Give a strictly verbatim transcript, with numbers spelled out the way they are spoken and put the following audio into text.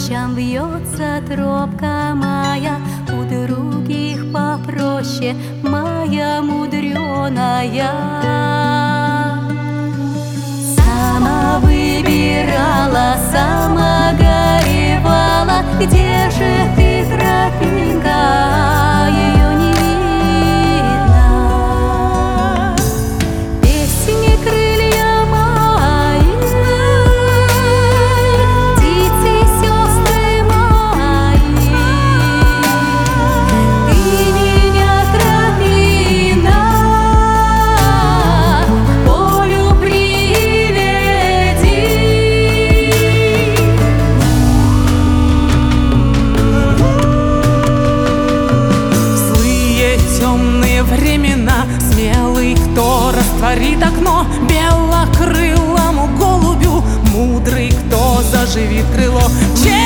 рощам вьется тропка моя, у других попроще, моя мудреная. Сама выбирала, сама горевала, где же ты, тропинка, ее не видно. Песни крылья мои, птицы, сестры мои, ты меня, тропина, к полю приведи. Темные времена, смелый, кто растворит окно белокрылому голубю, мудрый, кто заживит крыло.